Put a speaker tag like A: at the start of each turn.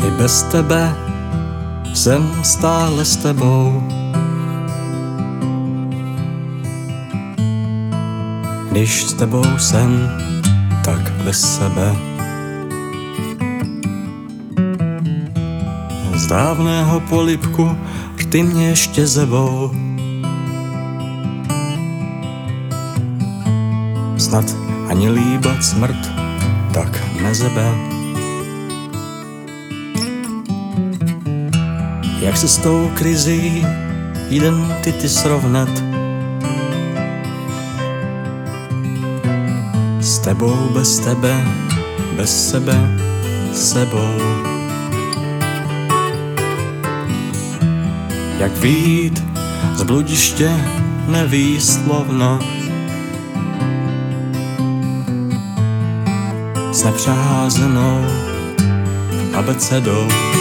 A: I bez tebe jsem stále s tebou. Když s tebou jsem, tak bez sebe. Z dávného polibku ty mě ještě zebou. Snad ani líbat smrt tak nezebe. Jak se s tou krizí identity srovnat? S tebou, bez tebe, bez sebe, sebou. Jak vyjít z bludiště nevýslovno, s nepřeházenou abecedou.